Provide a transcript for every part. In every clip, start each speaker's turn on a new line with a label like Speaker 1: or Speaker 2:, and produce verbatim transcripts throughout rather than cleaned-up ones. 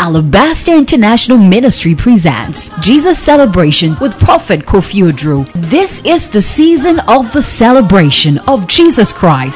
Speaker 1: Alabaster International Ministry presents Jesus Celebration with Prophet Kofi Oduro. This is the season of the celebration of Jesus Christ.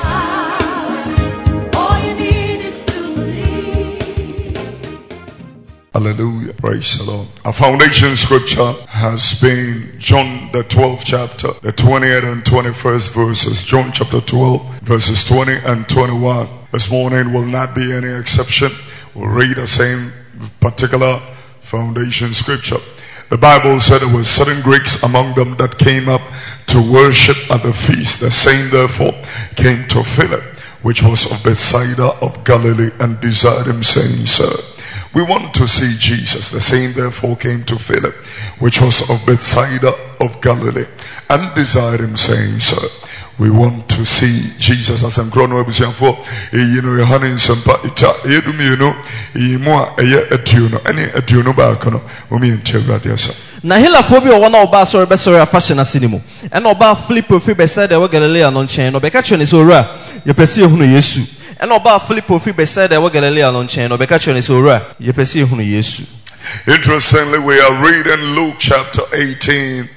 Speaker 2: Hallelujah. Praise the Lord. Our foundation scripture has been John the twelfth chapter, the twentieth and twenty-first verses. John chapter twelve, verses twenty and twenty-one. This morning will not be any exception. We'll read the same particular foundation scripture. The Bible said there were certain Greeks among them that came up to worship at the feast. The same therefore came to Philip, which was of Bethsaida of Galilee, and desired him, saying, Sir, we want to see Jesus. The same therefore came to Philip, which was of Bethsaida of Galilee, and desired him, saying, Sir, we want to see Jesus. As I'm growing up, you know, Yohanan Sampa, you know, you know, you know, any aduno bakono, umi enchevadiasa.
Speaker 3: Na hila phobia wana oba sorry be sorry fashion asinimu. And oba flip of be said they were Galilee non chain, no be catching is ora, you perceive who Yesu. And oba flip of be said they were Galilee non chain, no be catching is ora, you perceive who Yesu.
Speaker 2: Interestingly, we are reading Luke chapter eighteen.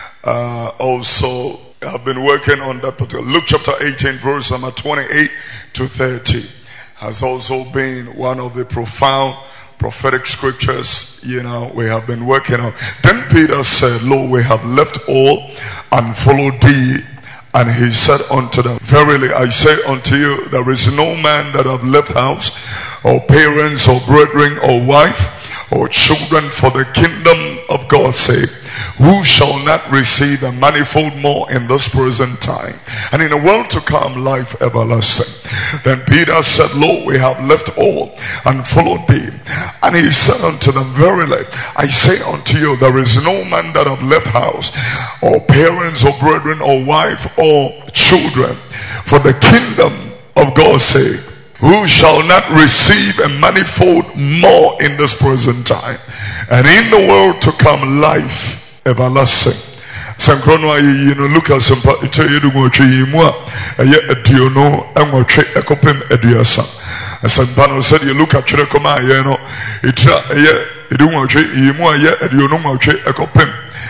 Speaker 2: Uh, also, I've been working on that particular Luke chapter eighteen, verse number twenty-eight to thirty, has also been one of the profound prophetic scriptures, you know, we have been working on. Then Peter said, Lo, we have left all and followed thee. And he said unto them, Verily I say unto you, there is no man that have left house, or parents, or brethren, or wife, or children for the kingdom of God's sake, who shall not receive a manifold more in this present time, and in the world to come life everlasting. Then Peter said, Lo, we have left all and followed thee. And he said unto them, Verily I say unto you, there is no man that have left house, or parents, or brethren, or wife, or children for the kingdom of God's sake, who shall not receive a manifold more in this present time, and in the world to come life everlasting. Sankrono ayi no Lucas mpa ite yedu ngotwe yimu a eye aduono enwotwe ekopem aduasa. Sampano said you look at chire koma aye no itra eye edu ngotwe yimu a eye aduono ngotwe ekopem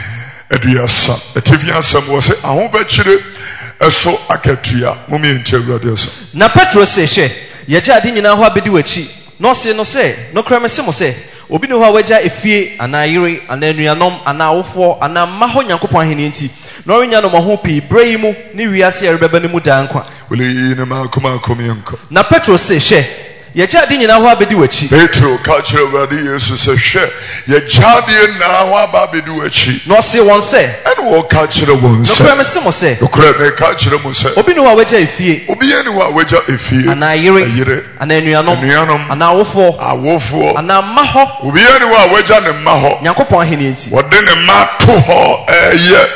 Speaker 2: aduasa. Etifia sam wo se ahoba chire eso akatua mumi enti awurade eso.
Speaker 3: Na Petro se hwe ye gya ade nyina ho abedi wachi no se no se no krame se mo se obi ne ho awaja efie ana yire ana anuanom ana awofo ana maho nyankopon ahene nti no renya no mo pi brei mu ne wiase erebeba ne mu dankwa
Speaker 2: wele ne ma kuma komienko.
Speaker 3: Na Petro se hwe ye gya ade nyina ho abedi wachi.
Speaker 2: Petro ka kire awurade Yesu se hwe ye gya ade na ho abedi wachi
Speaker 3: no se won se
Speaker 2: ene wo ka kire won se
Speaker 3: no krame se mo se
Speaker 2: no krame ka kire mo se
Speaker 3: obi ne ho awaja efie
Speaker 2: obi ene ho awaja efie
Speaker 3: ana yire ana anuanom
Speaker 2: anuanom
Speaker 3: ana awofo
Speaker 2: awofo
Speaker 3: ana maho
Speaker 2: obi ene ho awaja ne maho
Speaker 3: nyankopon ahene nti
Speaker 2: wode ne ma to ho eye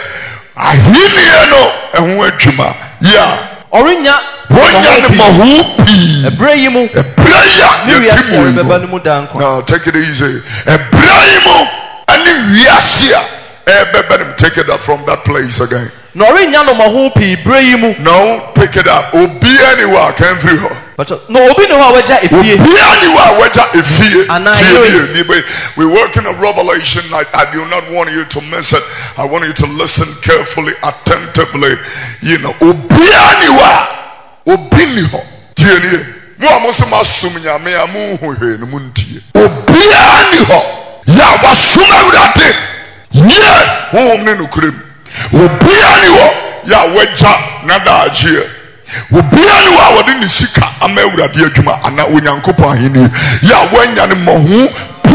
Speaker 2: ahini no eho adwuma ya
Speaker 3: orinya
Speaker 2: wonya ne mahupi
Speaker 3: ebrayimu
Speaker 2: ebraya
Speaker 3: ne wiase erebeba ne mu dankwa.
Speaker 2: Now take it easy. Ebrayimu and wiase ebeba. Take it up from that place again.
Speaker 3: No orinya no mahupi ebrayimu.
Speaker 2: No, pick it up. Obi anywhere can free her.
Speaker 3: But no obi no awaja efie.
Speaker 2: Obi anywhere awaja efie.
Speaker 3: Anayo.
Speaker 2: We work in a revelation. I, I do not want you to miss it. I want you to listen carefully, attentively. You know, obi anywhere. Obi ni ho. Tieni. Mo amoso masum nyame amu hwe no muntie. Obi ani ho. Ya wasum awurade. Ye hom ne no kurem. Obi ani ho. Ya waja na daagye. Obi ani ho awode ni sika ama awurade adwuma ana onyankopon ahene. Ya wanya ne mohu.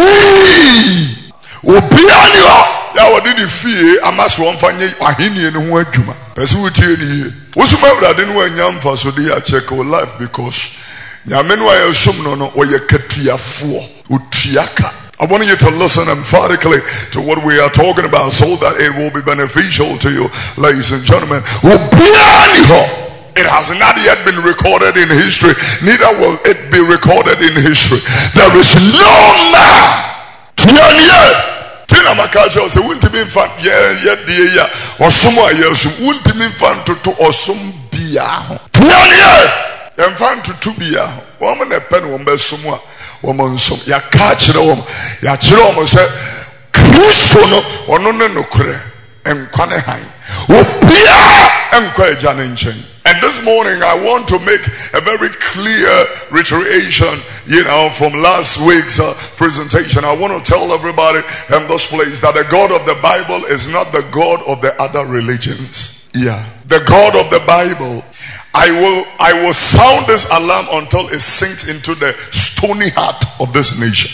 Speaker 2: Obi ani ho. Ya wode ni fie amaso mfanye ahene ne ho adwuma. Pese wotie ni. Wosuma awurade no anya mfa so de ya check your life because nyame no ayesum no no oye katiafo utiaka. I want you to listen emphatically to what we are talking about so that it will be beneficial to you, ladies and gentlemen. It has not yet been recorded in history, neither will it be recorded in history. There is no man Tina makaja se wunti mi fan ye ye die ya osumo ayesu wunti mi fan to to osum bia ho. Tiani ye fan to to bia ho. Wo me na pen wo be sumo a woman some ya catch the woman ya chiro say Kristo no ono ne nokure enkwane han obia enkwa agya ne nchen. And this morning I want to make a very clear reiteration, you know, from last week's uh, presentation. I want to tell everybody in this place that the God of the Bible is not the God of the other religions. Yeah. The God of the Bible, I will I will sound this alarm until it sinks into the stony heart of this nation.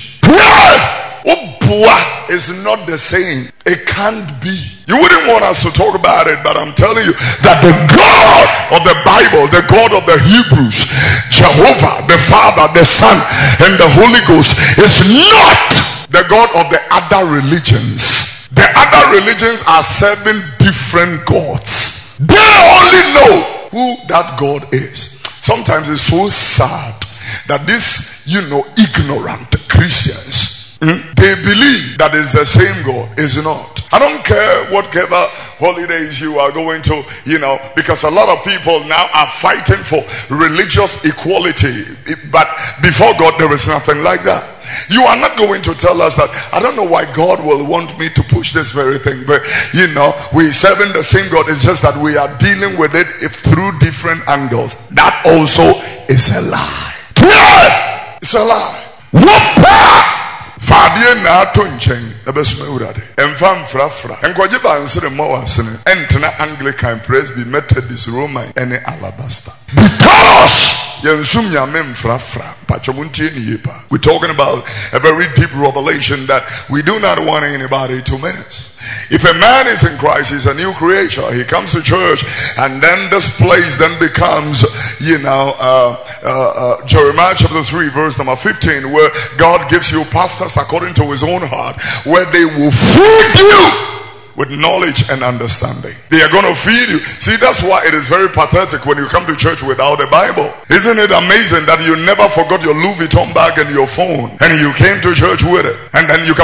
Speaker 2: Is not the same. It can't be. You wouldn't want us to talk about it, but I'm telling you that the God of the Bible, the God of the Hebrews, Jehovah, the Father, the Son, and the Holy Ghost is not the God of the other religions. The other religions are serving different gods. They only know who that God is. Sometimes it's so sad that these, you know, ignorant Christians, Mm? they believe that it's the same God. It's not. I don't care whatever holidays you are going to, you know, because a lot of people now are fighting for religious equality. But before God, there is nothing like that. You are not going to tell us that. I don't know why God will want me to push this very thing, but you know, we're serving the same God. It's just that we are dealing with it if through different angles. That also is a lie. It's a lie. Whoop! Fabien na tonchen ebesme urade emfam frafra enkoje bansere mawasene entena Anglican Presby Methodist Roman ene Alabaster because yensum nyame mfrafra pachomuntie ni yepa. We're talking about a very deep revelation that we do not want anybody to miss. If a man is in Christ, he's a new creation. He comes to church, and then this place then becomes, you know, uh, uh, uh, Jeremiah chapter three, verse number fifteen, where God gives you pastors according to his own heart, where they will feed you with knowledge and understanding. They are going to feed you. See, that's why it is very pathetic when you come to church without a Bible. Isn't it amazing that you never forgot your Louis Vuitton bag and your phone, and you came to church with it, and then you come,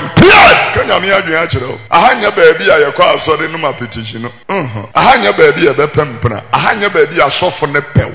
Speaker 2: ahanya baby a yakwa asore no mapetition no mhm ahanya baby a bepempna ahanya baby a sofo ne pew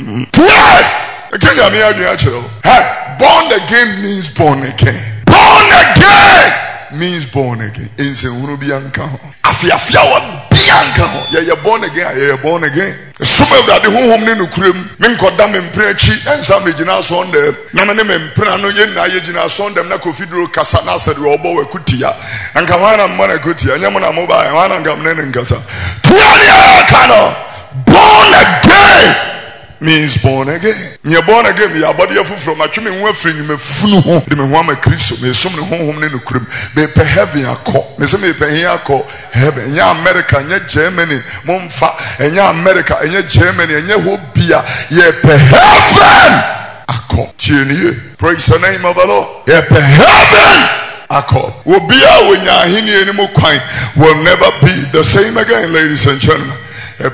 Speaker 2: kenya me adua chiro. Hey, born again means born again. Born again means born again. Inse hunu bianka ho afiafia wa bianka ho. Ye ye born again, ye ye born again. Some of that the home ne nukrem me nkoda me mprechi ensa me gina so ndem na me me mpra no ye na ye gina so ndem na kofidro kasa na sede obo wa kutia anka wana mmana kutia nyamo na mobile wana ngam ne ngasa tuani akano. Born again means born again. You're born again. Your body of from a chimney went free. You may funu home. You may want my Christ. May some home home in the crib. May pay heaven a call. May some pay here call heaven. Ya America, ya Germany, Monfa, and ya America, and ya Germany, and ya Hobia. Ye pay heaven a call. Praise the name of the Lord. Ye pay heaven a call. Hobia when ya hini anymore coin will never be the same again, ladies and gentlemen. It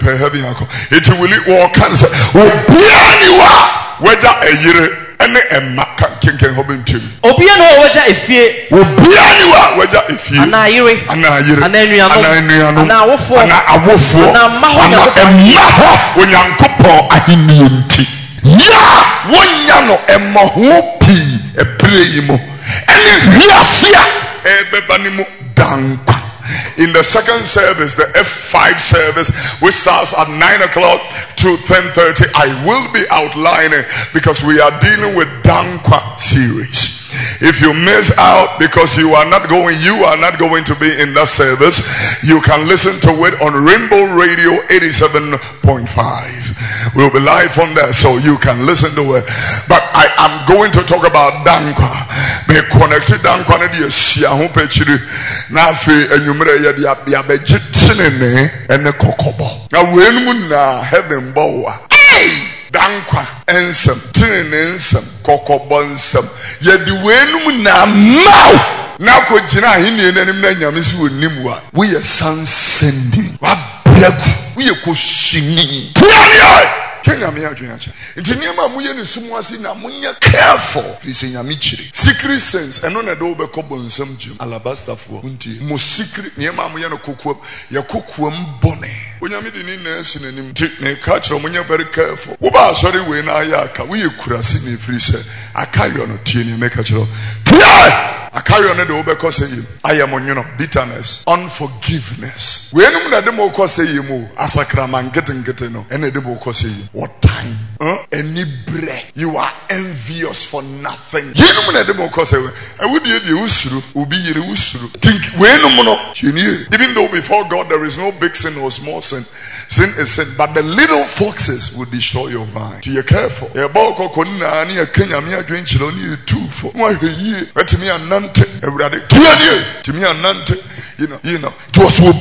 Speaker 2: will walk cancer. Obianiwa whether a year and a maka kinken hobin team. Obiano whether if ye Obianiwa whether if ye Anairi Anairi Ananiano Anawofo Anawofo Anamaho when Yankopo Ahiniunti. Ya Wonyano Emaho P a prayimo and Riasia Ebebanimo Dankwa. In the second service, the F five service, which starts at nine o'clock to ten thirty, I will be outlining because we are dealing with Dankwa series. If you miss out because you are not going, you are not going to be in that service, you can listen to it on Rainbow Radio eighty-seven point five. We'll be live from there, so you can listen to it. But I am going to talk about Dankwa. Be connected Dankwa na dia sia ho pechiri na afi enwumere ya dia bia beje tinene ene kokobo. Na wenum na heaven bowa. Hey! Dankwa ensem tinene ensem kokobo ensem. Ye di wenum na mau. Na ko gina ahini enanim na nyame si wonim wa. We are sun sending. Wa bragu. We are ko shini. Tiani Kenya me adwenche. Nti niam mu ye ne sumu ase na munye careful. Fisi nyame chiri. Secret sense eno na do be kobo nsam jim. Alabaster fo. Nti mo secret niam mu ye no kokuam ye kokuam bone. Onyame di ni na esi nanim. Nti ne ka kire munye very careful. Wo ba sorry we na ayaka. We ye kurase ne free say. Akayo no tie ne make kire. I carry on the over say you. I am on you know bitterness, unforgiveness. We ain't na demo say you mo asakraman getting getting no. Any demo say you. What time? Huh? Any bread. You are envious for nothing. You know na demo say you. I would you the usuru ubi you usuru. Think we no no. Even though before God there is no big sin or small sin, sin is sin. But the little foxes will destroy your vine. To you careful. You about kokona ani a Kenya me drink you only two for. What ye? Let me a everybody, to me and Nante, you know, you know, it was with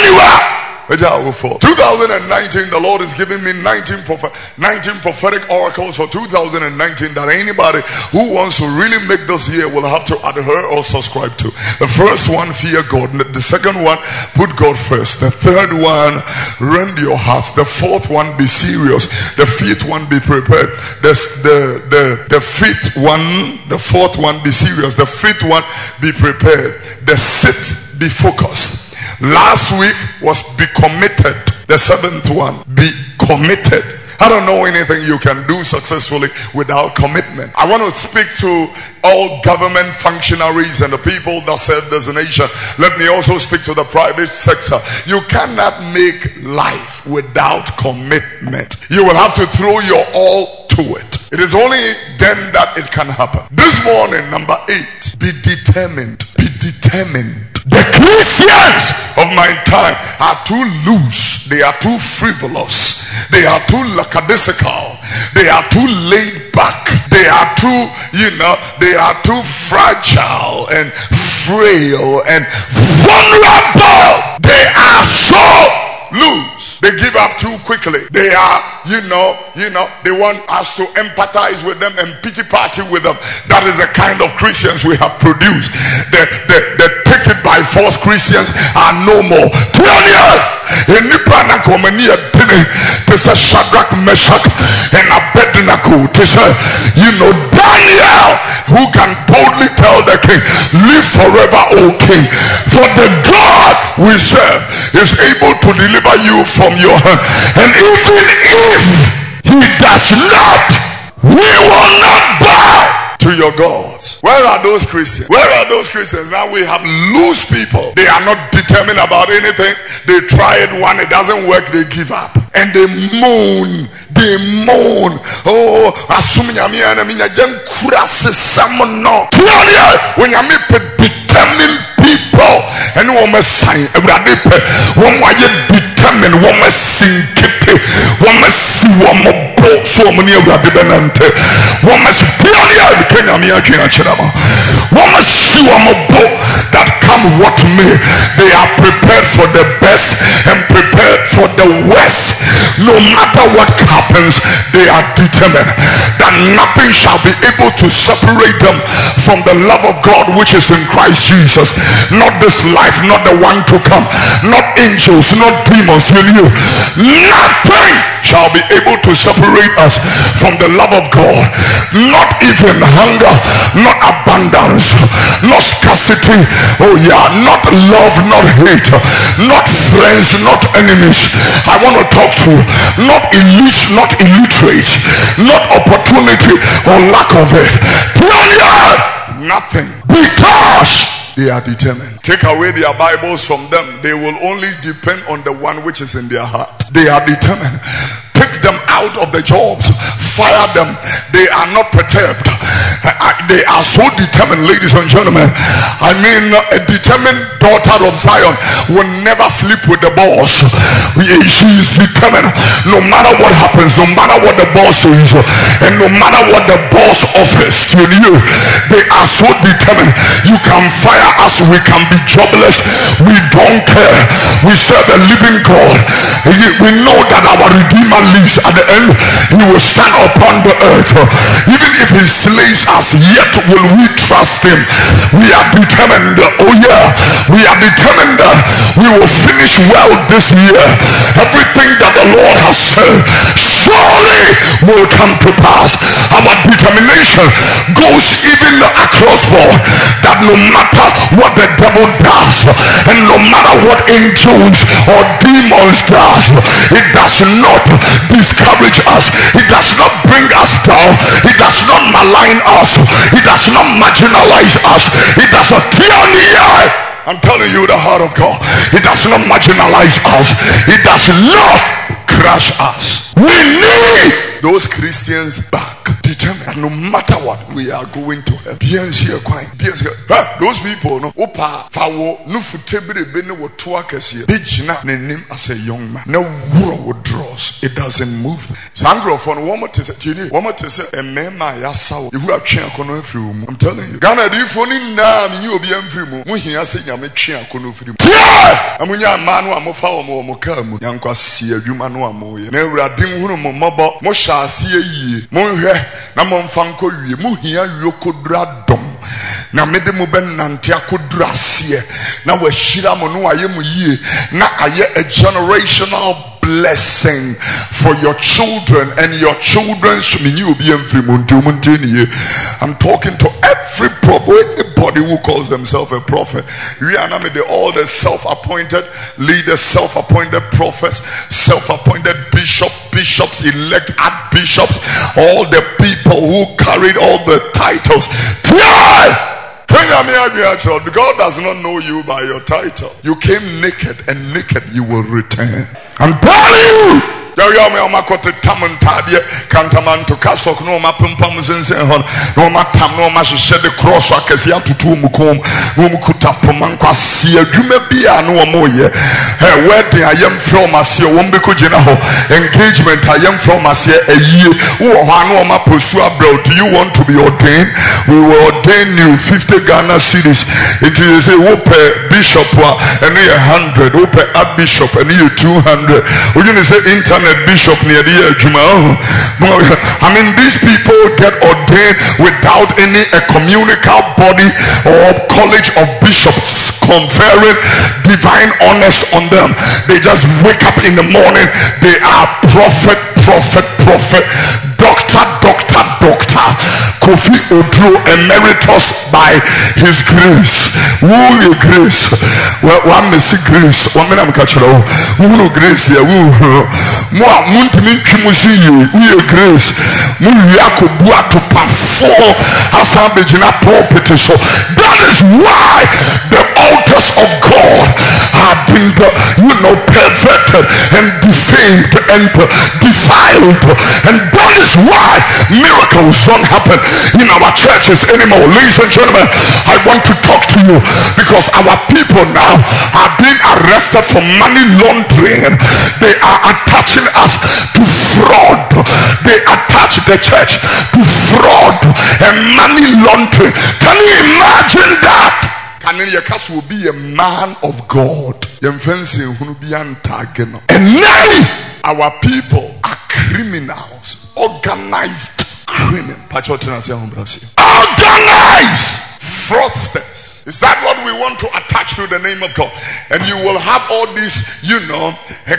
Speaker 2: twenty nineteen, the Lord is giving me nineteen, prophet, nineteen prophetic oracles for two thousand nineteen that anybody who wants to really make this year will have to adhere or subscribe to. The first one, fear God. The second one, put God first. The third one, rend your hearts. The fourth one, be serious. The fifth one, be prepared. The, the, the, the fifth one, the fourth one, be serious. The fifth one, be prepared. The sixth, be focused. Last week was be committed. The seventh one, be committed. I don't know anything you can do successfully without commitment. I want to speak to all government functionaries and the people that serve this nation. Let me also speak to the private sector. You cannot make life without commitment. You will have to throw your all to it. It is only then that it can happen. This morning, number eight, be determined. Be determined. The Christians of my time are too loose. They are too frivolous. They are too lackadaisical. They are too laid back. They are too, you know, they are too fragile and frail and vulnerable. They are so loose. They give up too quickly. They are, you know, you know, they want us to empathize with them and pity party with them. That is the kind of Christians we have produced. The, the, the take it by force Christians are no more. In Nipana Komania to say Shadrach, Meshach, and Abednego to say, you know, Daniel, who can boldly tell the king, live forever, O king. For the God we serve is able to deliver you from your hand. And even if he does not, we will not bow to your gods. Where are those Christians? Where are those Christians? Now we have loose people. They are not determined about anything. They try it one, it doesn't work, they give up. And they moan. They moan. Oh, assuming I'm here, I'm here, when you're determined people, and one must sign, one way determined, one must sing, one must see, one more boat, so many of the benante, one must be on the other Kenya, one must see one more boat that come what may. They are prepared for the best and prepared for the worst. No matter what happens, they are determined that nothing shall be able to separate them from the love of God which is in Christ Jesus. Not this life, not the one to come, not angels, not demons. You knew nothing shall be able to separate us from the love of God. Not even hunger, not abundance, not scarcity. Oh yeah, not love, not hate, not friends, not enemies. I want to talk to you. Not elite, not illiterate, not opportunity or lack of it. Nothing, because they are determined. Take away their Bibles from them, they will only depend on the one which is in their heart. They are determined. Take them out of the jobs, fire them. They are not perturbed. They are so determined, ladies and gentlemen. I mean, a determined daughter of Zion will never sleep with the boss. She is determined. No matter what happens, no matter what the boss says, and no matter what the boss offers to you, they are so determined. You can fire us, we can be jobless, we don't care. We serve a living God. We know that our Redeemer lives. At the end, he will stand upon the earth. Even if he slays us, yet will we trust him. We are determined. Oh yeah, we are determined that we will finish well this year. Everything that the Lord has said surely will come to pass. Our determination goes even across board, that no matter what the devil does, and no matter what angels or demons does, it does not discourage us, it does not bring us down, it does not malign us, it does not marginalize us, it does not tear in the eye. I'm telling you, the heart of God, it does not marginalize us, it does not crush us. We need those Christians back, determined that no matter what, we are going to help. Those people, no, opa, fawo, no futebre bene wo tuakesi, bijina ne name as a young man. No wood draws, it doesn't move. Sangro for one more to say, one more to say, a man my yasaw. If we have chain kono free, I'm telling you, Ghana, if only now you be free, we hear say yame chain kono free. Yeah, amunya manu amofa omo mokamu, yankwa siya yumanu amoye. Ne radim hunu mo mobo, mo shasiye ye, mo he, na mo mfanko ye, mo hiya yokodra dom. Na mede mo ben nante akodra siye, na we shira mo no aye mo ye, na aye a generational blessing for your children and your children's. I'm talking to every prophet, anybody who calls themselves a prophet. We are not all the self-appointed leaders, self-appointed prophets, self-appointed bishop, bishops, elect archbishops, all the people who carried all the titles. God does not know you by your title. You came naked, and naked you will return. I'm telling you. Yo yo me oma kote tamun tabie kantaman to kasok no ma pumpam zenzen hon no ma tam no ma hye de cross akese atutu mu kom no mu kuta poman kwase adwuma bia no mo ye eh wedding ayem from ase wo mbe ko gina ho engagement ayem from ase ayie wo ho anu ma posu abroad. Do you want to be ordained? We will ordain you fifty Ghana cedis. It is a whoop bishop and a hundred, whoop archbishop and you two hundred. We're going to say internet bishop near the Juma. I mean, these people get ordained without any ecumenical body or college of bishops conferring divine honors on them. They just wake up in the morning, they are prophet, prophet, prophet, doctor, doctor, doctor. Kofi Odro emeritus by his grace. Who your grace? Well, one may see grace. One man I'm catching. Who no grace here? Who? More muntimin kimusi you. Who your grace? Mu yakubua to perform asambejina pulpit. So that is why the altars of God have been, you know, perverted and defamed and defiled, and that is why miracles don't happen in our churches anymore. Ladies and gentlemen, I want to talk to you because our people now are being arrested for money laundering. They are attaching us to fraud. They attach the church to fraud and money laundering. Can you imagine that? And then your cast will be a man of God. And now our people are criminals, organized criminals, organized fraudsters. Is that what we want to attach to the name of God? And you will have all these, you know,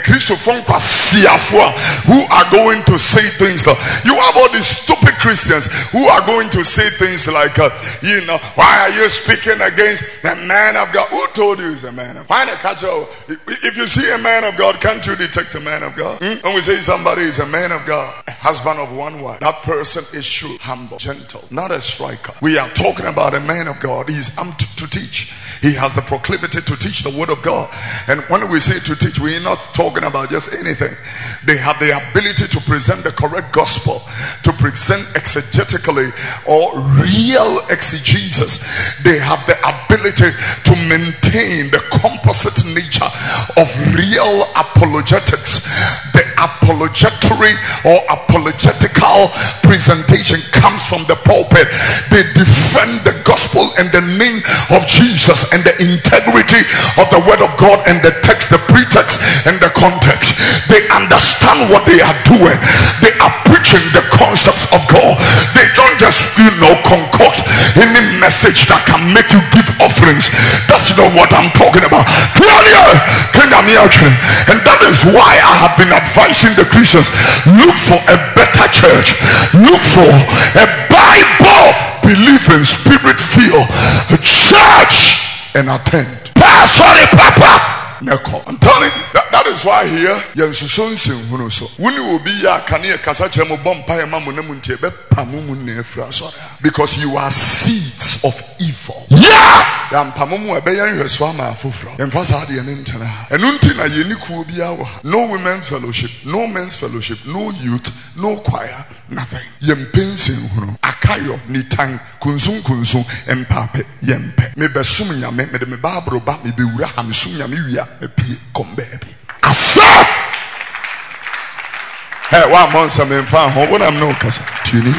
Speaker 2: who are going to say things like, you have all these stupid Christians who are going to say things like, uh, you know, why are you speaking against the man of God? Who told you he's a man of God? If you see a man of God, can't you detect a man of God? Hmm? When we say somebody is a man of God, a husband of one wife, that person is true, humble, gentle, not a striker. We are talking about a man of God. He is amped to teach. He has the proclivity to teach the word of God. And when we say to teach, we are not talking about just anything. They have the ability to present the correct gospel, to present exegetically or real exegesis. They have the ability to maintain the composite nature of real apologetics. The apologetory or apologetical presentation comes from the pulpit. They defend the gospel and the name of Jesus and the integrity of the word of God and the text, the pretext context. In the context, they understand what they are doing. They are preaching the concepts of God. They don't just, you know, concoct any message that can make you give offerings. That's not what I'm talking about. And that is why I have been advising the Christians, look for a better church. Look for a Bible believing, spirit filled church and attend. Sorry, Papa. I'm telling you, that, that is why here, because you are seeds of evil. Yeah! No women's fellowship, no men's fellowship, no youth, no choir, nothing. Akayo ni time kunzum kunzum empape yempe. Me besum nyame me de me babro ba me bewura ha me sum nyame wia me pie kom baby. Asa. Hey, one month some me fa ho when I'm no kasa. Tuni.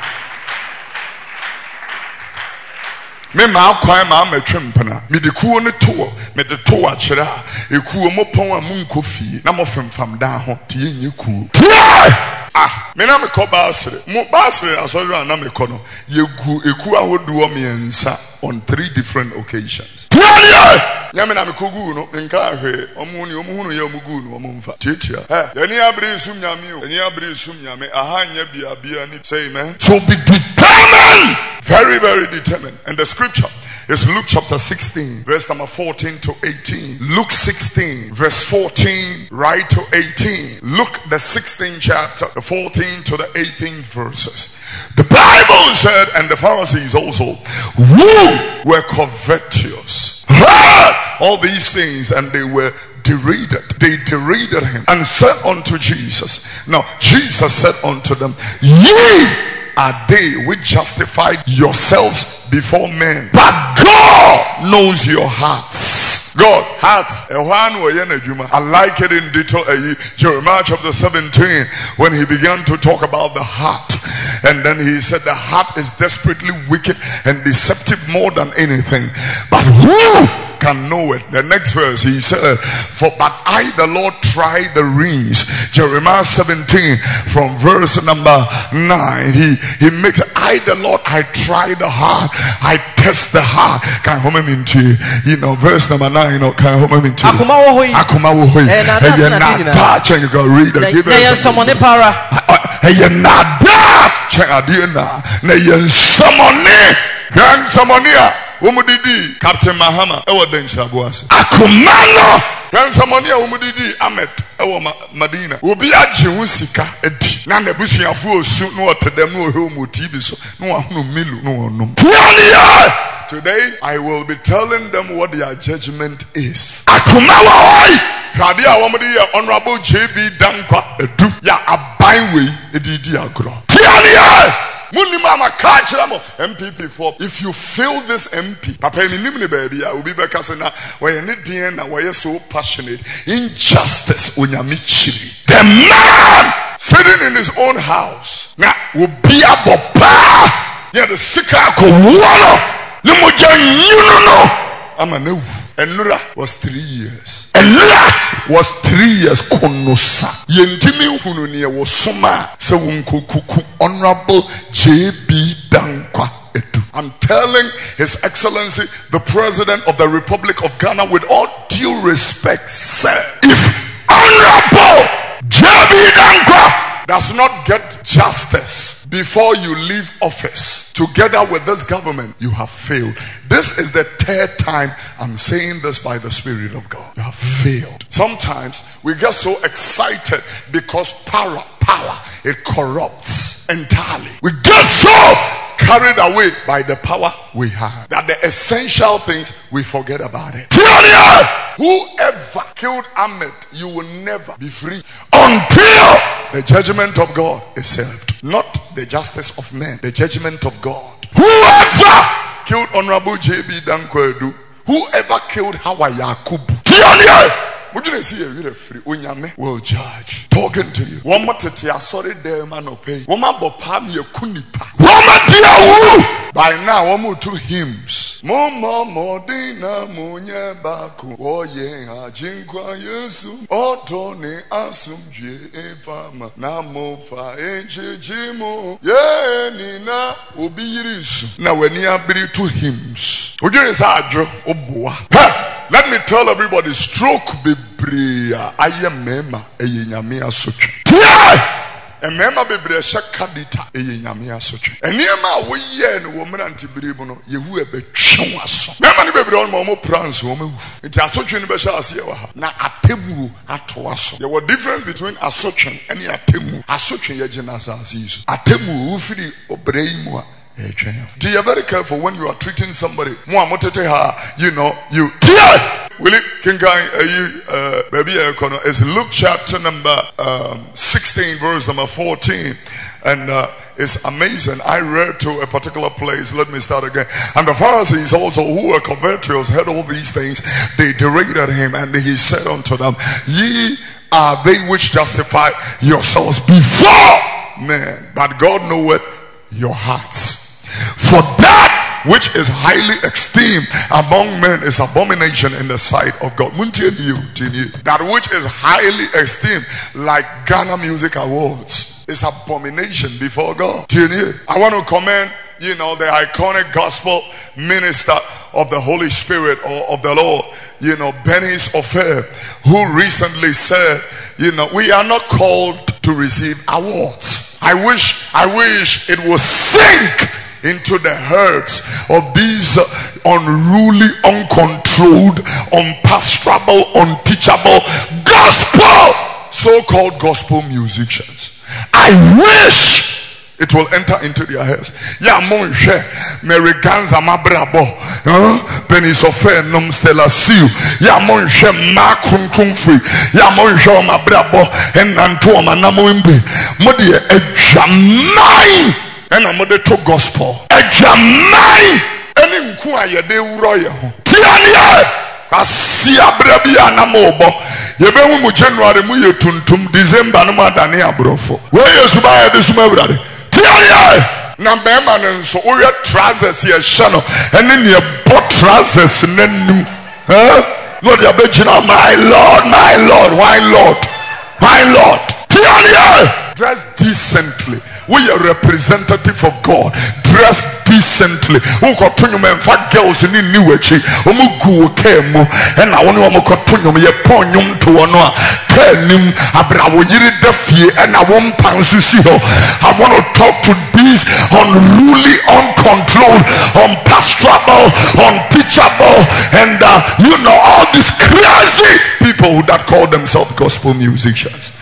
Speaker 2: Me ma kwan ma metwem pana me de kuo ne to me de to a kire a ekuo mo pon a munko fie na mo femfam da ho te yenye kuo ah me na me ko basre mo basre asori na me ko no yegu eku ahodo me ensa on three different occasions. Nyame na me kogu no nka ahwe omo ni omo hunu ye omo gu no omo mfa tietia eh yani abri sum nyame o yani abri sum nyame aha nya bia bia ni say amen. So be determined, very very determined. And the scripture is Luke chapter sixteen verse number fourteen to eighteen. Luke sixteen verse fourteen right to eighteen. Luke the sixteenth chapter, the fourteen to the eighteenth verses. The Bible said, and the Pharisees also, who were covetous, heard all these things, and they were derided. They derided him and said unto Jesus. Now Jesus said unto them, ye are they which justified yourselves before men, but God knows your hearts. God hearts. I like it in detail. Jeremiah chapter seventeen, when he began to talk about the heart, and then he said the heart is desperately wicked and deceptive more than anything, but who can know it? The next verse he said, for but I the Lord try the reins. Jeremiah seventeen from verse number nine, he he makes I the Lord, I try the heart, I test the heart. Can home into you know verse number nine, you know can home into akuma wo hoy and you not touch and you go read the give us someone para and you not check adina na yen someone yan someone here umudidi Captain Mahama ewo den shabuase akumano yan someone here umudidi Ahmed ewo Madina obi agye wo sika edi na na busuafo osu no otedem no ohwe mu T V so no ahunu milu no onum. Today I will be telling them what their judgment is. Akumawa Radi a womudi ya Honorable J B Dankwa edu ya aban we edidi agro. Tiania M P P for if you fail this M P, Papa ni baby, I will be back as na why ni dear na why so passionate. Injustice unyamichiri. The man sitting in his own house na will be a bopa. Yeah, the sika ko walo. Limoja nyuno no. Amanewu. Enura was three years. Enura was three years. Konosa. Yentimi hunu niye wasoma. Se wunkukuku Honorable J B Dankwa Edu. I'm telling His Excellency the President of the Republic of Ghana with all due respect, sir. If Honorable J B Dankwa does not get justice before you leave office together with this government, you have failed. This is the third time I'm saying this by the Spirit of God. You have failed. Sometimes we get so excited because power, power, it corrupts entirely. We get so carried away by the power we have that the essential things we forget about it. Whoever killed Ahmed, you will never be free until the judgment of God is served. Not the justice of men, the judgment of God. Whoever killed Honorable J B Dankwa Edu, whoever killed Hawa Yakubu, will judge. Talking to you. By now, one more two hymns. Mama modina munye baku oye ajinkwa Yesu otone asumje efama na mofa enjejimo ye nina obiyirisu na weni abiri to hymns. Ujiri sa adro oboa. Let me tell everybody, stroke bebrea ayemema eye nyame asotwe. Emema bebre shakadita eye nyame asotwe. Eniema wo ye no wo mranti biribu no yehu ebetwe aso. Mema ni bebre on mo prance wo mehu. Nti asotwe ni be sha ase wa ha. Na atemu ato aso. There was difference between asotwe and atemu. Asotwe ye gina asase iso. Atemu ufiri obrei mu a. Be very careful when you are treating somebody. You know, you will it can uh baby it's Luke chapter number um, sixteen, verse number fourteen. And uh, it's amazing. I read to a particular place. Let me start again. And the Pharisees also, who were covetous, heard all these things. They derided him, and he said unto them, ye are they which justify yourselves before men, but God knoweth your hearts. For that which is highly esteemed among men is abomination in the sight of God. That which is highly esteemed, like Ghana Music Awards, is abomination before God. I want to commend, you know, the iconic gospel minister of the Holy Spirit or of the Lord, you know, Benny's Affair, who recently said, you know, we are not called to receive awards. I wish, I wish it would sink into the hearts of these uh, unruly, uncontrolled, unpastorable, unteachable gospel, so-called gospel musicians. I wish it will enter into their heads. Ya monshe Mary Ganza mabrabo, Benny's Affair nom stella siu. Ya monshe ma kunkunfri. Ya monshe mabrabo en anto manamo imbe. Modi ejamai. And I'm going to gospel. Ejamai. Any nkuwa yede uroye ho. Tiania. Asia brebi anamobo. Yebe mu January mu yetuntum, December no madane abrofo. We Yesu ba yede suma brade. Tiania. Na bema nso oye trousers ye shano. Ene ne bot trousers nenu. Huh? No dia bejina, my Lord, my Lord, why Lord? My Lord. Tiania. Dress decently. We are representative of God. Dress decently. Who got to you fat girls in new echi? Omugu kemo. And I want to continue me upon you to honor. Kenim Abrawo Yiri Defie and I won't pass you. I want to talk to these unruly, uncontrolled, unpastorable, unteachable, and uh, you know, all these crazy people that call themselves gospel musicians.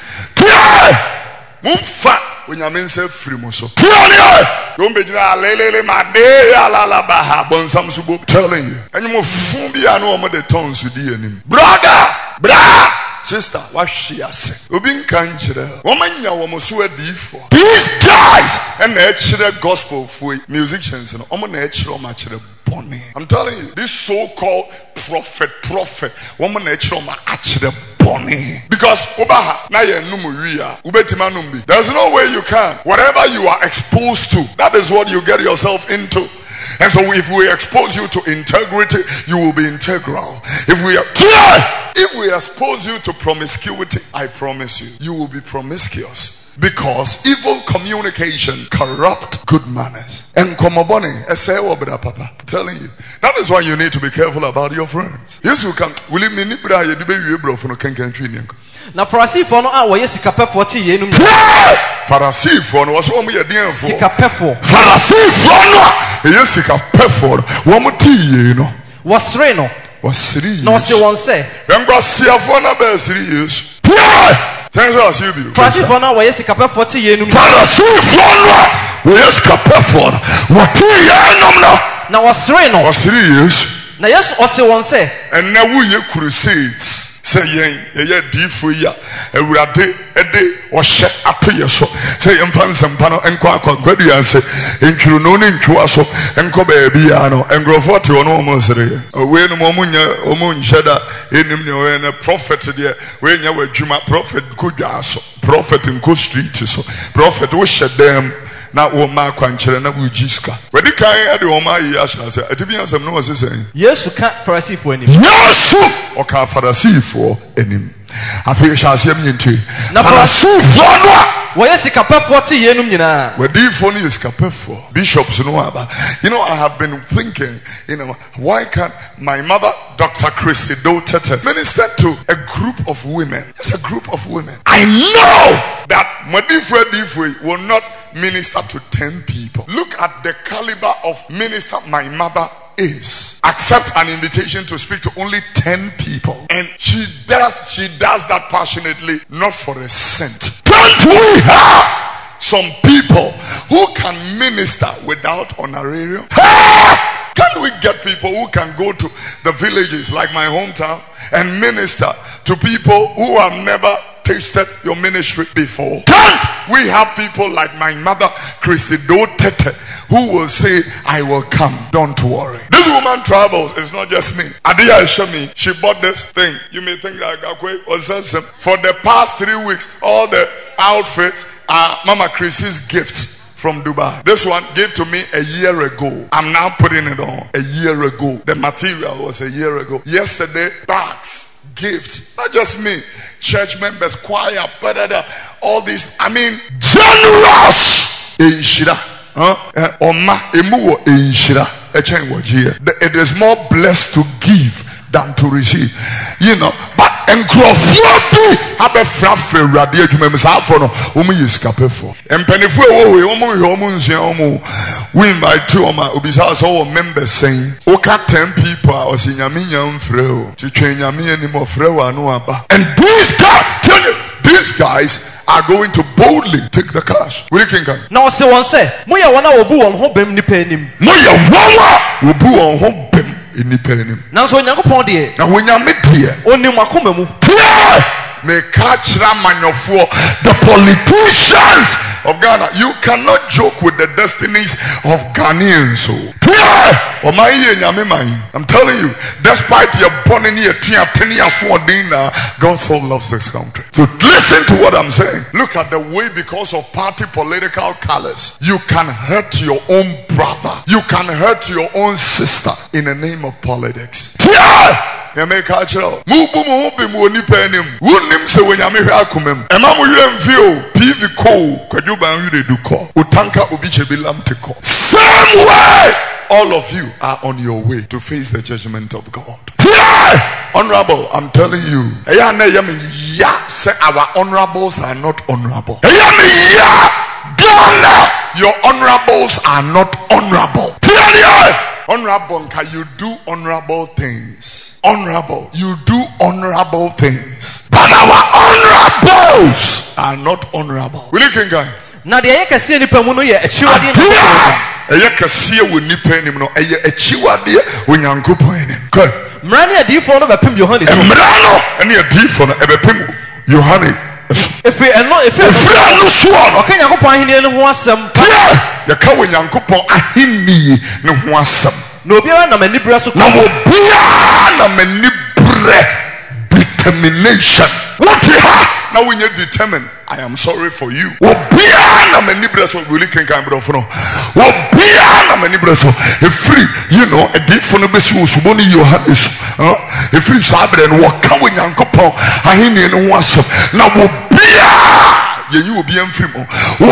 Speaker 2: Yeah! Mumfa when you mean say free moso. Don't be lele made ala baha bonsam subo telling you. And you move be ano mo the tongues with the enemy. Brother, brother, sister, what she has said. Ubin kanchira. Woman ya womo so adi for. These guys and the actual gospel for musicians and omo na actual match bonny. I'm telling you, this so-called prophet, prophet, woman actual ma actually bonny. Because Obaha, na ye numuya, ubetima numbi. There's no way you can. Whatever you are exposed to, that is what you get yourself into. And so if we expose you to integrity, you will be integral. If we are, if we expose you to promiscuity, I promise you, you will be promiscuous. Because evil communication corrupt good manners. And komobone, papa, telling you. That is why you need to be careful about your friends. Yes, you can. Will you mean Ibra ye dibe bro for no kenken training?
Speaker 3: Na Pharisee for no awo yesika pefo ti ye num.
Speaker 2: Pharisee for no was omo ye den for.
Speaker 3: Sika pefo.
Speaker 2: Pharisee for no yesika pefo. Wo mo ti ye no.
Speaker 3: Wasre no.
Speaker 2: Wasri.
Speaker 3: No se won say.
Speaker 2: Engwa sia for na be siri yesu. Thanks us you be.
Speaker 3: Pharisee for no we yesika pefo ti ye num.
Speaker 2: Pharisee for no we yesika pefo. Wo ti ye num no.
Speaker 3: Na wasre no.
Speaker 2: Wasri yesu.
Speaker 3: Na yesu ose won say.
Speaker 2: And na wo ye crusades. Say yen ye difo ya ewurade ede ohye atoye so say emfa nsempano enko akwakwadu ya say entwuru no ne ntwa so enko ba bia no engrofo te ono mo sere we no mo nya omo nheda enim ne we na prophet de we nya wadwuma prophet kodwa so prophet nko street so prophet wo hyedem na wo ma kwanchere na wo jiska wedi kan ade wo ma yi ahya se atibi ansem no wose sen
Speaker 3: Yesu ka Pharisifo anim
Speaker 2: Yesu o ka Pharisifo anim afi hyase am yinti na Pharisifo no a
Speaker 3: Why sikapefo ti yenum nyina
Speaker 2: wedi fo no sikapefo bishops no aba. You know, I have been thinking, you know, why can't my mother Doctor Christy Dotete minister to a group of women? It's a group of women. I know that Madifre Difwe will not minister to ten people. Look at the caliber of minister my mother is. Accept an invitation to speak to only ten people, and she does she does that passionately, not for a cent. Don't we have some people who can minister without honorarium? Can we get people who can go to the villages like my hometown and minister to people who have never tasted your ministry before? Can't we have people like my mother Christy Dotete who will say, I will come, don't worry. This woman travels, it's not just me. Adia Shami, she bought this thing. You may think like Gakwe or Sensem. For the past three weeks, all the outfits are Mama Chrissy's gifts from Dubai. This one gave to me a year ago. I'm now putting it on a year ago. The material was a year ago. Yesterday, bags, gifts, not just me, church members, choir, da, all these. I mean, generous. Huh? Oma emuwo enshira echen wajie. It is more blessed to give than to receive. You know, but enkrofo bi abefra fewrade adwuma misafo no omu yiskapefo. Empanifo ewo we omu hwe omu nsia omu. We invite to oma obisa so wo members saying, "Oka ten people a osinyame nyam freo. Titwe nyame animo freo anu aba." And these guys, tell you, these guys are going to boldly take the cash. We can come.
Speaker 3: Now say one say, "Moya wana obu won ho bem nipa anim."
Speaker 2: Moya wana obu won ho bem nipa anim.
Speaker 3: Now so Nyankopon de.
Speaker 2: Na wonyame de.
Speaker 3: Onim akoma mu.
Speaker 2: Me catch Ramanyofo, the politicians of Ghana. You cannot joke with the destinies of Ghanaians. I'm telling you, despite your born in here, God so loves this country. So listen to what I'm saying. Look at the way, because of party political colors, you can hurt your own brother, you can hurt your own sister in the name of politics. Yame cultural. Mubu mubi mu ni penim. Wunim se wenyame hwe akomam. Ema mu hwe mfio. P V ko kwaduba hwe du ko. Utanka obi chebilam te ko. Same way. All of you are on your way to face the judgment of God. Yeah! Honorable, I'm telling you. Eya na yame ya say our honorables are not honorable. Eya me ya. Ghana, your honorables are not honorable. Yeah! Honorable, can you do honorable things? Honorable, you do honorable things. But our honorables are not honorable. Will you king guy?
Speaker 3: Na de yekase nipa mu no ye achiwade
Speaker 2: na yekase we nipa enim no eye achiwade we Nyankopon enim. Good.
Speaker 3: Mrani adifo no bepem Yohane so.
Speaker 2: Mrano ene adifo no ebepem Yohane.
Speaker 3: If we eno if we
Speaker 2: no so no
Speaker 3: ka Nyankopon ahini no ho asem.
Speaker 2: Ya ka we Nyankopon ahini no ho asem.
Speaker 3: Na obiara na manibre so.
Speaker 2: Na obiara na manibre determination. What you have? Now when you're determined, I am sorry for you. Obiara na manibre so really can come bro no. Obiara na manibre so e free, you know, e dey for no be so suboni Yohane so. Huh? E free sabre no waka we Nyankopon ahini no ho asem. Na obiara yenyi obi am free mo.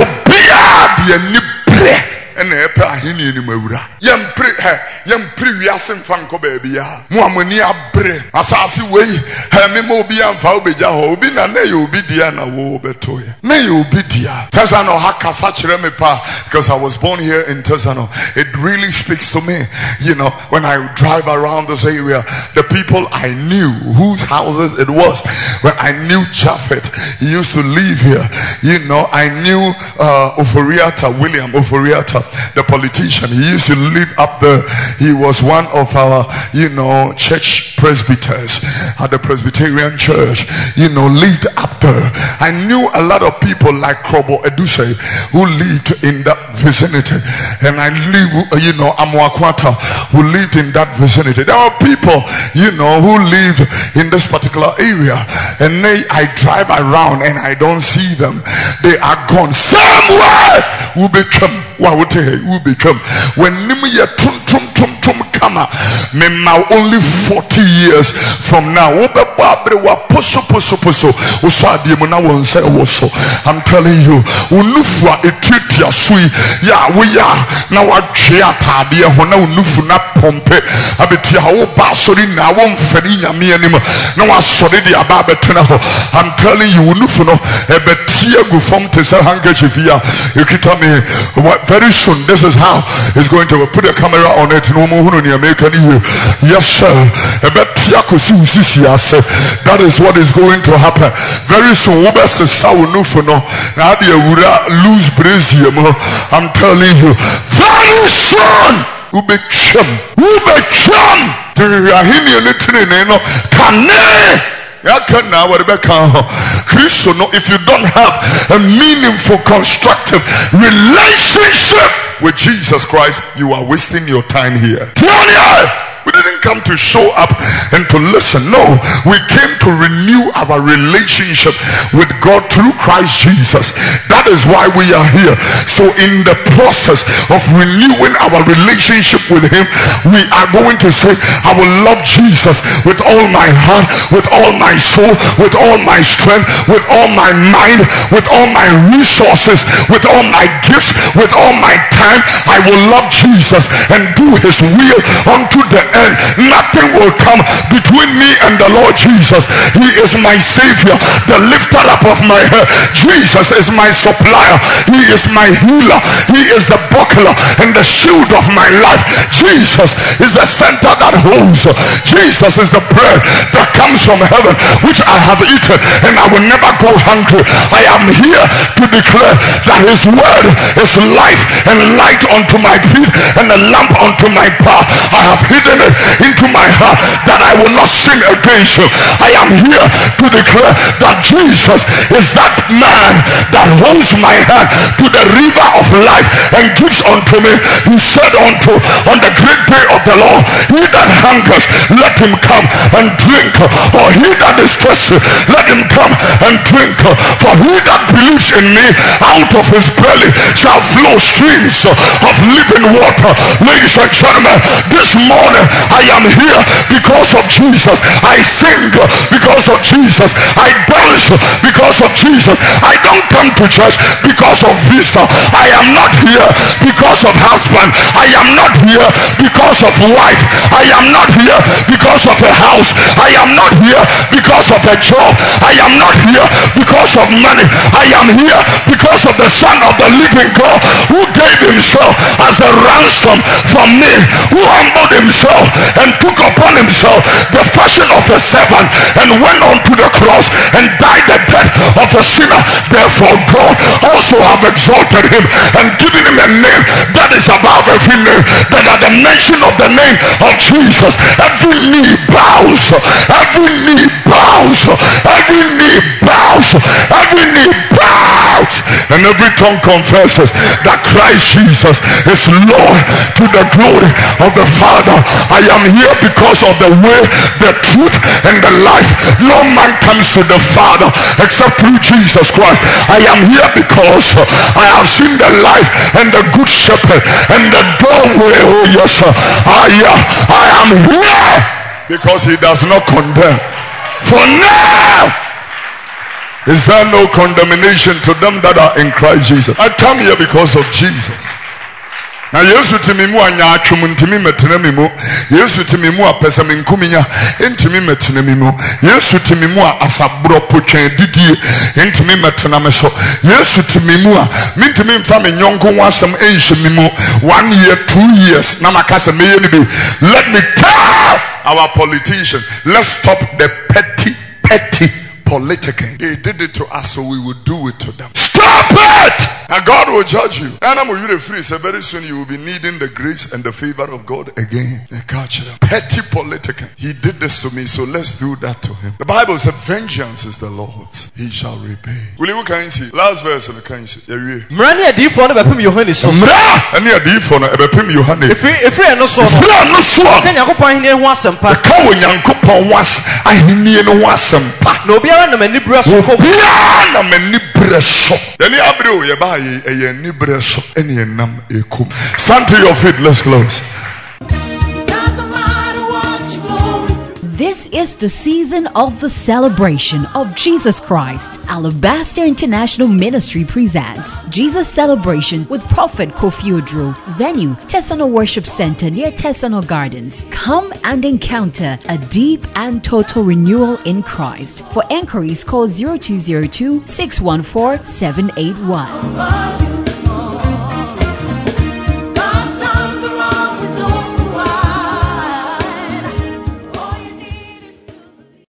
Speaker 2: Obiara de ani bre and epe ahini ni mawura yem pre he yem pre wiase mfa nko ba bia mo amani abre asase wei he me mo obi amfa obeja ho obi na na ye obi dia na wo beto ye na ye obi dia Tesano ha kasa kire me pa, because I was born here in Tesano. It really speaks to me, you know, when I drive around this area, the people I knew whose houses it was. When I knew Japheth, he used to live here, you know. I knew uh Oforiata, William Oforiata, the politician. He used to live up there. He was one of our, you know, church presbyters at the Presbyterian Church, you know, lived up there. I knew a lot of people like Krobo Eduse who lived in that vicinity, and I live, you know, Amwakwata who lived in that vicinity. There are people, you know, who lived in this particular area, and they, I drive around and I don't see them. They are gone somewhere. Who become what who become when Nimia tum tum tum tum kama me only forty years from now. I'm telling you, unufwa etitia sui ya we are now a chiata dia hona unufu na pompe abetia wo basori na wo mferi nyame anim na wasori dia ba betena ho. I'm telling you, unufu no ebetia gu form te say handkerchief ya ekita me. Very soon this is how it's going to put a camera on it. No more hunu ni American here. Yes sir. Ebetia ko si usisi ase. That is what is going to happen very soon. Wo be se sa unufu no na ade awura lose brazier mo. I'm telling you, very soon ube chum ube chum tirahini onetine no kane. If you don't have a meaningful, constructive relationship with Jesus Christ, you are wasting your time here. We didn't come to show up and to listen. No, we came to renew our relationship with God through Christ Jesus. That is why we are here. So in the process of renewing our relationship with Him, we are going to say, I will love Jesus with all my heart, with all my soul, with all my strength, with all my mind, with all my resources, with all my gifts, with all my time. I will love Jesus and do His will unto the end. Nothing will come between me and the Lord Jesus. He is my Savior, the lifter up of my head. Jesus is my supplier. He is my healer. He is the buckler and the shield of my life. Jesus is the center that holds. Jesus is the bread that comes from heaven, which I have eaten and I will never go hungry. I am here to declare that His word is life and light unto my feet and a lamp unto my path. I have hidden it into my heart that I will not sin against you. I am here to declare that Jesus is that man that holds my hand to the river of life and gives unto me. He said unto on the great day of the Lord, he that hungers, let him come and drink, or he that is thirsty, let him come and drink. For he that believes in me, out of his belly shall flow streams of living water. Ladies and gentlemen, this morning I am here because of Jesus. I sing because of Jesus. I dance because of Jesus. I don't come to church because of visa. I am not here because of husband. I am not here because of wife. I am not here because of a house. I am not here because of a job. I am not here because of money. I am here because of the Son of the living God, who gave himself as a ransom for me, who humbled himself and took upon himself the fashion of a servant and went on to the cross and died the death of a sinner. Therefore God also have exalted him and given him a name that is above every name, that at the mention of the name of Jesus every knee bows, every knee bows, every knee bows, every knee bows, and every tongue confesses that Christ Jesus is Lord, to the glory of the Father. I am here because of the way, the truth, and the life. No man comes to the Father except through Jesus Christ. I am here because I have seen the life and the good shepherd and the doorway. Oh yes, sir. I, uh, I am here because he does not condemn. For now is there no condemnation to them that are in Christ Jesus. I come here because of Jesus. Now Yesu timimu anya atwum ntimi metena mimu. Yesu timimu apesa menkuminya ntimi metena mimu. Yesu timimu asabro potwen didie ntimi metena meso. Yesu timimu a mintimi mfa me nyonko wasam enhye mimu. One year, two years na makasa meye ni be. Let me tell our politicians, let's stop the petty petty politicking. They did it to us, so we will do it to them. Stop it! And God will judge you. And I'm going to free. So very soon you will be needing the grace and the favor of God again. Petty politicking. He did this to me, so let's do that to him. The Bible said, vengeance is the Lord's. He shall repay. Will you can see? Last verse in the can see.
Speaker 3: Mrani adifo na bepem Yohane so.
Speaker 2: Mra ani adifo na bepem Yohane.
Speaker 3: Efri efri eno so.
Speaker 2: Efri eno so.
Speaker 3: Ka Nyankopon ahene ho asempa.
Speaker 2: Ka wo Nyankopon was ahene no ho asempa.
Speaker 3: Na obiara na mani bra so ko.
Speaker 2: Obiara na mani bra so. Dani abre o ye ba ye ye ni bra so ene nam ekum. Stand to your feet, let's close.
Speaker 1: This is the season of the celebration of Jesus Christ. Alabaster International Ministry presents Jesus Celebration with Prophet Kofi Odro. Venue, Tesano Worship Center near Tesano Gardens. Come and encounter a deep and total renewal in Christ. For enquiries, call zero two zero two, six one four, seven eight one.